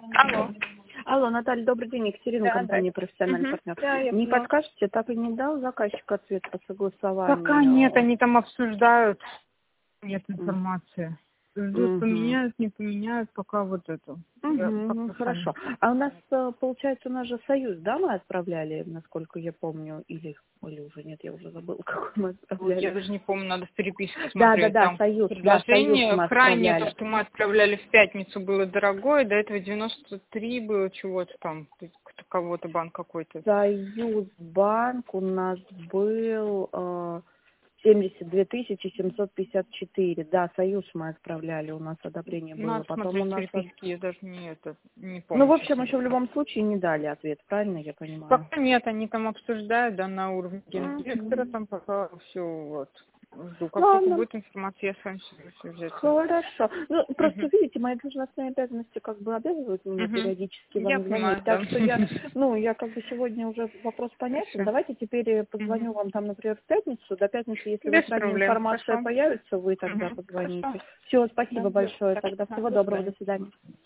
Алло. Алло, Наталья, добрый день. Екатерина, Да, компания да. «Профессиональный Мгм. партнер». Да, я Не поняла. подскажете, так и не дал заказчик ответ по согласованию? Пока нет, они там обсуждают. Нет М, информации. Ждут, мгм. поменяют, не поменяют, пока вот это. Я Ну, пока сами. хорошо. А у нас, получается, у нас же «Союз», да, мы отправляли, насколько я помню, или уже нет, я уже забыла, какой мы Ой, я отправляли. даже не помню, надо в переписке смотреть. Да, Там «Союз», да, «Союз» предложение мы крайнее, то, отправляли. что мы отправляли в пятницу, было дорогое, до этого 93 было чего-то там, кого-то банк какой-то. «Союз банк» у нас был 72 754. Да, «Союз» мы отправляли, у нас одобрение было. Надо Потом у смотреть нас... переписки, я даже не Ну, в помню общем, сейчас. еще в любом случае не дали ответ, правильно я понимаю? Пока нет, они там обсуждают, да, на уровне гендиректора, Мгм. там пока все вот. Жду. Как только Ладно, будет информация, я с вами свяжусь обязательно. хорошо. Ну, просто, Угу. видите, мои должностные обязанности как бы обязывают меня Угу. периодически Я вам понимаю, звонить. да. Так что я как бы сегодня уже вопрос понятен. Хорошо. Давайте теперь Угу. позвоню вам там, например, в пятницу. До пятницы, если у вас Без ранняя проблем. информация Хорошо. появится, вы тогда Угу. Хорошо. позвоните. Все, спасибо Да. большое. Так, Тогда всего до доброго, до свидания. свидания.